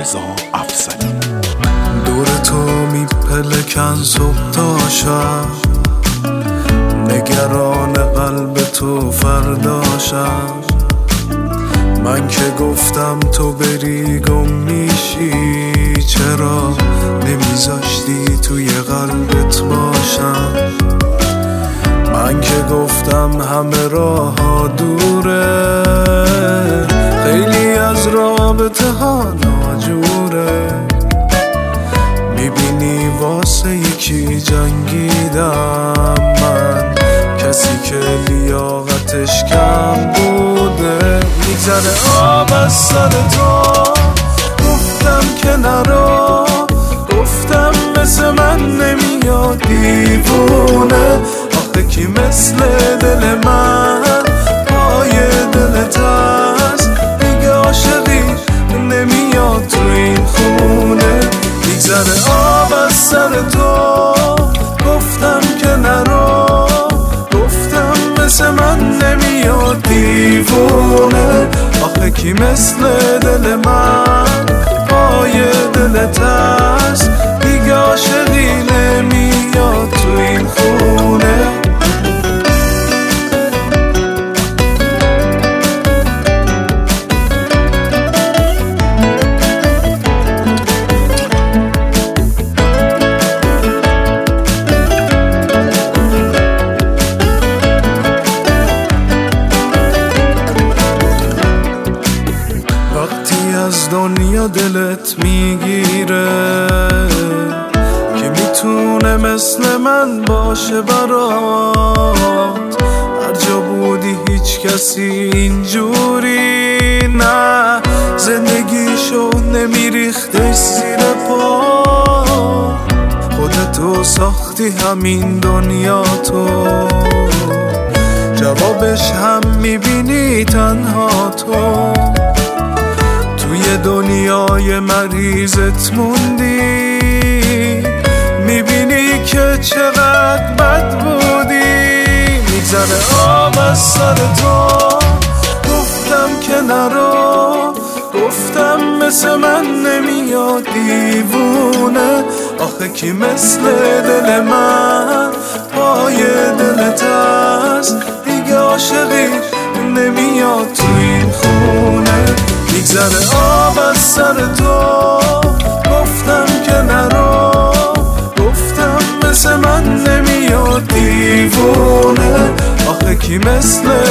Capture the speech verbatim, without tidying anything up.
رضا افضلی. دور تو میپلکن صبح تا شب، نگران قلب تو فرداشم. من که گفتم تو بری گم میشی، چرا نمیذاشتی توی قلبت باشم؟ من که گفتم همه راه ها دوره، خیلی از رابطه ها ناجوره. میبینی واسه یکی جنگیدم من، کسی که لیاقتش کم بوده. میگذره آب از سر تو، گفتم که نرو، گفتم مثل من نمیاد دیوونه. آخه کی مثل دل من پای دلت هست، دیگه عاشقی نمیاد تو این خونه. میگذره آب از سر تو، گفتم که نرو، گفتم مثل من نمیاد دیوونه. آخه کی مثل دل من پای دلت هست، دیگه عاشقی نمیاد تو این خونه. از دنیا دلت میگیره که میتونه مثل من باشه برات. هر جا بودی هیچ کسی اینجوری نه، زندگیشو نمیریخته زیر پا. خودتو ساختی همین دنیا تو، جوابش هم میبینی تنها تو. توی دنیای مریضت موندی، میبینی که چقدر بد بودی. میگذره آب از سر تو، گفتم که نرو، گفتم مثل من نمیاد دیوونه. آخه کی مثل دل من پای دلت هست، دیگه عاشقی نمیاد تو این خونه. میگذره آب از سر تو، گفتم که نرو، گفتم مثل من نمیاد دیوونه. آخه کی مثل